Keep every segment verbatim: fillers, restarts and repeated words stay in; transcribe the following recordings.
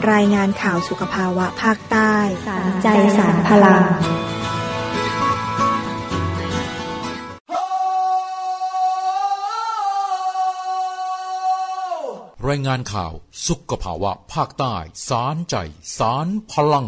รายงานข่าวสุขภาวะภาคใต้สารใจสารพลังรายงานข่าวสุขภาวะภาคใต้สารใจสารพลัง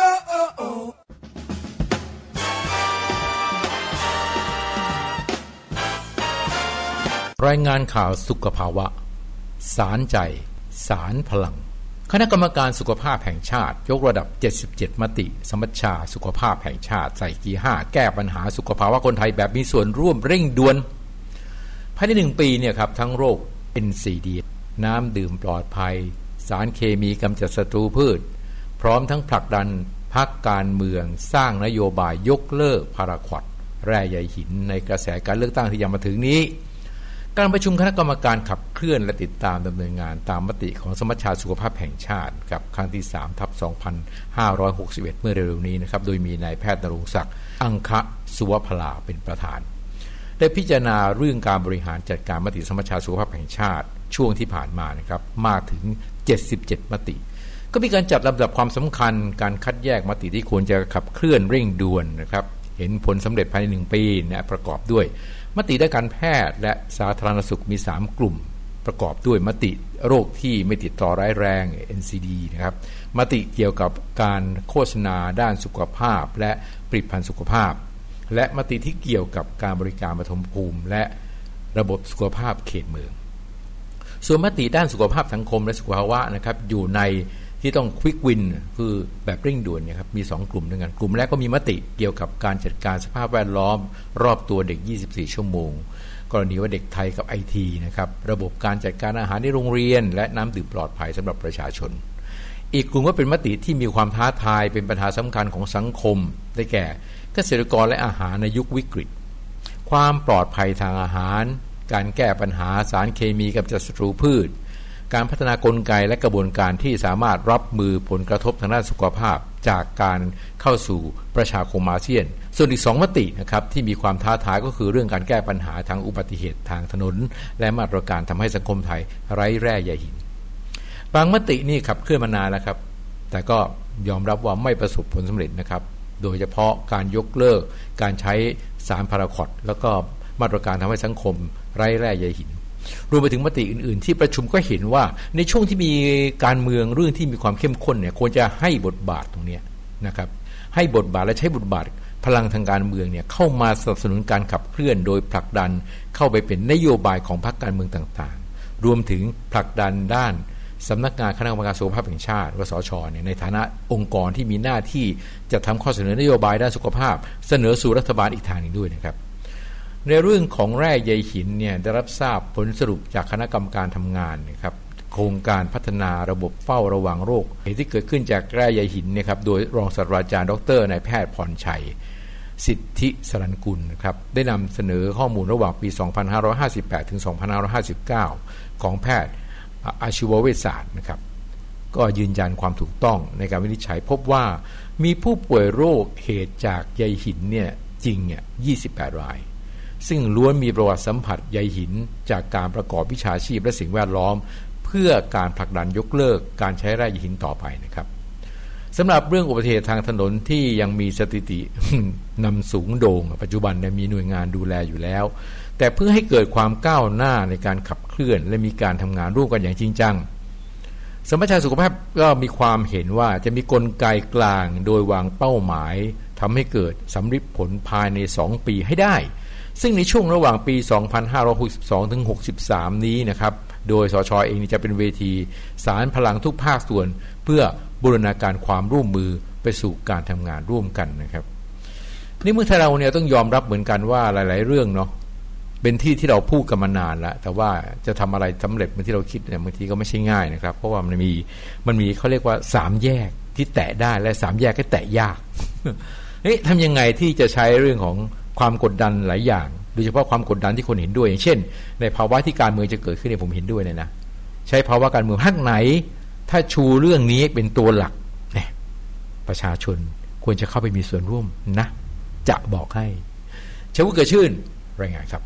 รายงานข่าวสุขภาวะสารใจสารพลังคณะกรรมการสุขภาพแห่งชาติยกระดับเจ็ดสิบเจ็ดมติสมัชชาสุขภาพแห่งชาติใส่กีห้าแก้ปัญหาสุขภาวะคนไทยแบบมีส่วนร่วมเร่งด่วนภายในหนึ่งปีเนี่ยครับทั้งโรค เอ็น ซี ดี น้ำดื่มปลอดภัยสารเคมีกำจัดศัตรูพืชพร้อมทั้งผลักดันพรรคการเมืองสร้างนโยบายยกเลิกพาราควอตแร่ใยหินในกระแสการเลือกตั้งที่ยังมาถึงนี้การประชุมคณะกรรมการขับเคลื่อนและติดตามดำเนินงานตามมติของสมัชชาสุขภาพแห่งชาติกับครั้งที่ สามทับสองพันห้าร้อยหกสิบเอ็ด เมื่อเร็วๆนี้นะครับโดยมีนายแพทย์ณรงค์ศักดิ์อังคะสุวพลาเป็นประธานได้พิจารณาเรื่องการบริหารจัดการมติสมัชชาสุขภาพแห่งชาติช่วงที่ผ่านมานะครับมากถึงเจ็ดสิบเจ็ดมติก็มีการจัดลำดับความสำคัญการคัดแยกมติที่ควรจะขับเคลื่อนเร่งด่วนนะครับเห็นผลสำเร็จภายในหนึ่งปีนะประกอบด้วยมติด้านการแพทย์และสาธารณสุขมีสามกลุ่มประกอบด้วยมติโรคที่ไม่ติดต่อร้ายแรง เอ็น ซี ดี นะครับมติเกี่ยวกับการโฆษณาด้านสุขภาพและผลิตภัณฑ์สุขภาพและมติที่เกี่ยวกับการบริการปฐมภูมิและระบบสุขภาพเขตเมืองส่วนมติด้านสุขภาพสังคมและสุขภาวะนะครับอยู่ในที่ต้องควิกวินคือแบบเร่งด่วนเนี่ยครับมีสองกลุ่มด้วยกันกลุ่มแรกก็มีมติเกี่ยวกับการจัดการสภาพแวดล้อมรอบตัวเด็กยี่สิบสี่ชั่วโมงกรณีว่าเด็กไทยกับ ไอ ที นะครับระบบการจัดการอาหารในโรงเรียนและน้ำดื่มปลอดภัยสำหรับประชาชนอีกกลุ่มก็เป็นมติที่มีความท้าทายเป็นปัญหาสำคัญของสังคมได้แก่เกษตรกรและอาหารในยุควิกฤตความปลอดภัยทางอาหารการแก้ปัญหาสารเคมีกำจัดศัตรูพืชการพัฒนากลไกและกระบวนการที่สามารถรับมือผลกระทบทางด้านสุขภาพจากการเข้าสู่ประชาคมอาเซียนส่วนอีกสองมตินะครับที่มีความท้าทายก็คือเรื่องการแก้ปัญหาทางอุบัติเหตุทางถนนและมาตรการทำให้สังคมไทยไร้แร่ใยหินบางมตินี่ขับเคลื่อนมานานแล้วครับแต่ก็ยอมรับว่าไม่ประสบผลสำเร็จนะครับโดยเฉพาะการยกเลิกการใช้สารพาราควอตแล้วก็มาตรการทำให้สังคมไร้แร่ใยหินรวมไปถึงมติอื่นๆที่ประชุมก็เห็นว่าในช่วงที่มีการเมืองเรื่องที่มีความเข้มข้นเนี่ยควรจะให้บทบาทตรงนี้นะครับให้บทบาทและใช้บทบาทพลังทางการเมืองเนี่ยเข้ามาสนับสนุนการขับเคลื่อนโดยผลักดันเข้าไปเป็นนโยบายของพรรคการเมืองต่างๆรวมถึงผลักดันด้านสำนักงานคณะกรรมการสุขภาพแห่งชาติหรือสช.เนี่ยในฐานะองค์กรที่มีหน้าที่จะทำข้อเสนอนโยบายด้านสุขภาพเสนอสู่รัฐบาลอีกทางหนึ่งด้วยนะครับในเรื่องของแร่ใยหินเนี่ยได้รับทราบผลสรุปจากคณะกรรมการทำงานนะครับโครงการพัฒนาระบบเฝ้าระวังโรคที่เกิดขึ้นจากแร่ใยหินนะครับโดยรองศาสตราจารย์ดรนายแพทย์พรชัยสิทธิสรัญกุลนะครับได้นำเสนอข้อมูลระหว่างปี สองพันห้าร้อยห้าสิบแปด ถึง สองพันห้าร้อยห้าสิบเก้า ของแพทย์อาชีวเวชศาสตร์นะครับก็ยืนยันความถูกต้องในการวินิจฉัยพบว่ามีผู้ป่วยโรคเหตุจากใยหินเนี่ยจริงเนี่ยยี่สิบแปดรายซึ่งล้วนมีประวัติสัมผัสใยหินจากการประกอบวิชาชีพและสิ่งแวดล้อมเพื่อการผลักดันยกเลิกการใช้แร่ใยหินต่อไปนะครับสำหรับเรื่องอุบัติเหตุทางถนนที่ยังมีสถิติ นำสูงโด่งปัจจุบันมีหน่วยงานดูแลอยู่แล้วแต่เพื่อให้เกิดความก้าวหน้าในการขับเคลื่อนและมีการทำงานร่วมกันอย่างจริงจังสมัชชาสุขภาพก็มีความเห็นว่าจะมีกลไกกลางโดยวางเป้าหมายทำให้เกิดสำลิดผลภายในสองปีให้ได้ซึ่งในช่วงระหว่างปี สองพันห้าร้อยหกสิบสอง ถึง หกสิบสาม นี้นะครับโดยสช.เองจะเป็นเวทีสารพลังทุกภาคส่วนเพื่อบูรณาการความร่วมมือไปสู่การทำงานร่วมกันนะครับนี่เมื่อเราเนี่ยต้องยอมรับเหมือนกันว่าหลายๆเรื่องเนาะเป็นที่ที่เราพูดกันมานานแล้วแต่ว่าจะทำอะไรสำเร็จเหมือนที่เราคิดเนี่ยบางทีก็ไม่ใช่ง่ายนะครับเพราะว่ามันมีมันมีเขาเรียกว่าสามแยกที่แตะได้และสามแยกก็แตะยากเฮ้ยทำยังไงที่จะใช้เรื่องของความกดดันหลายอย่างโดยเฉพาะความกดดันที่คนเห็นด้วยอย่างเช่นในภาวะที่การเมืองจะเกิดขึ้นเนี่ยผมเห็นด้วยเลยนะใช้ภาวะการเมืองพรรคไหนถ้าชูเรื่องนี้เป็นตัวหลักเนี่ยประชาชนควรจะเข้าไปมีส่วนร่วมนะจะบอกให้ชวุฒิ เกิดชื่นรายงานครับ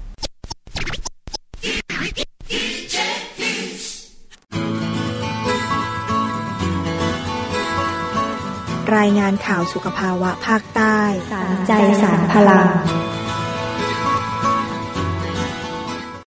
รายงานข่าวสุขภาวะภาคใต้สารใจสารพลัง